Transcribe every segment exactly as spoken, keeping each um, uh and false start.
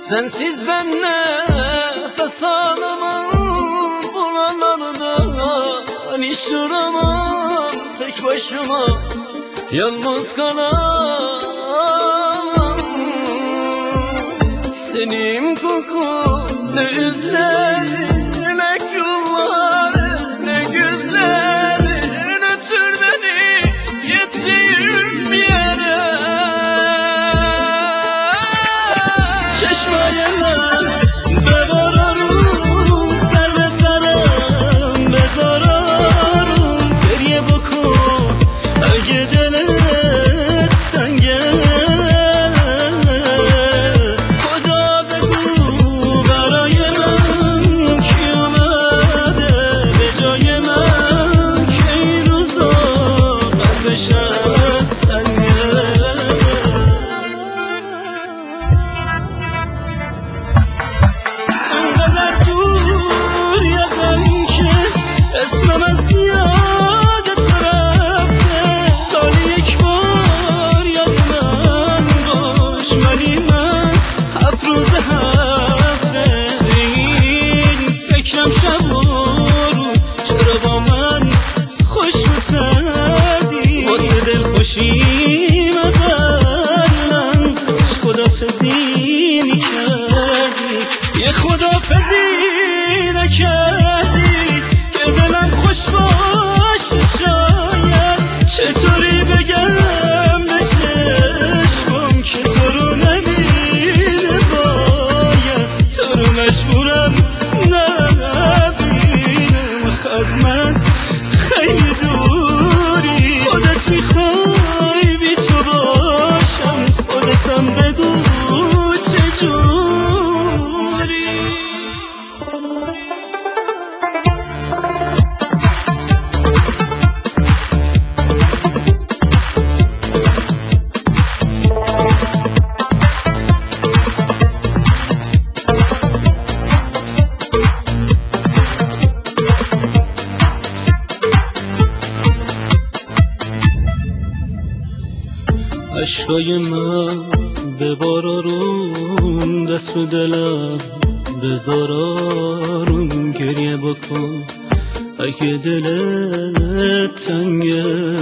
Sensiz ben nefes alamam, buralarda hiç duramam. Tek başıma yalnız kalamam. Senin kokun ne üzerine yolları, ne güzelin ötür beni yettiğim yere. Çeşmeye bevararım, serve serem bezararım. Geriye bakıp eğer diletten gel, Hoca begu برای من کی اومده به جای من که این روزا قلبش از سنگه. انقدر دور یادم که اسمم از یادت رفته. سالی یک بار یاد من باش، ولی من هفت روز هفته این فکرم شب و روز. چرا با من خوش بسردی واسه دل خوشیم قبلا خدافزی میکردی، یه خدافزی نکردی که دلم خوش باشه. شاید چطوری بگم به چشمم که تو رو نبینه، باید تو رو مجبورم نبینم. از من خیلی دوری، خودت میخوای بی تو باشم، خودتم بگو چجوری. عشقای من ببار آروم، دست و دلم بذار آروم. گریه بکن اگه دلت تنگه.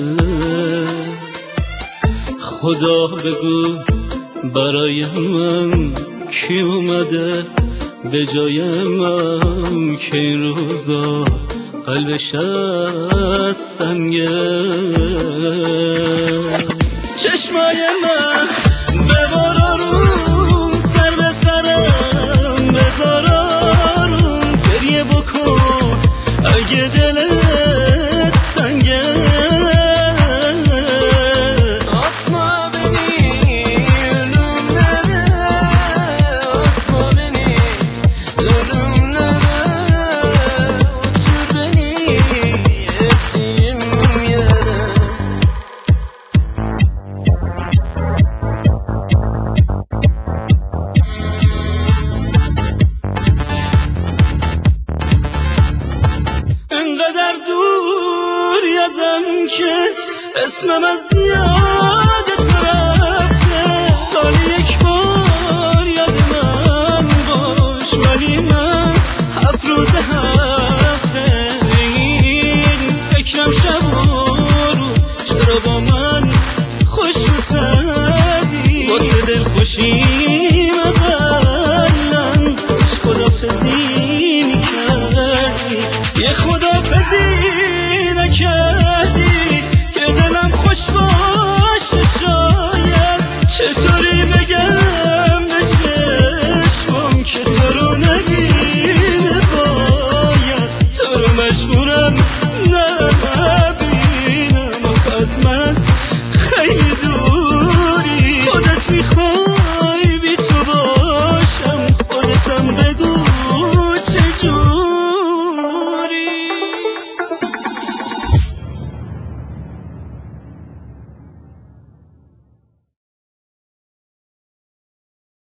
خدا بگو برای من کی اومده به جای من که این روزا قلبش از سنگه. چشمای من ببار آروم، سر به سرم بذار آروم. گریه بکن اگه دلت تنگه. Atma beni ölümlere, atma beni ölümlere. Otur beni yettiğim yere. انقدر دور یادم که اسمم از یادت رفته. سالی یک بار یاد من باش، ولی من هفت روز هفته این فکرم شب و روز. چرا با من خوش بسردی واسه دل خوشیم قبلا خدافزی میکردی، یه خدافزی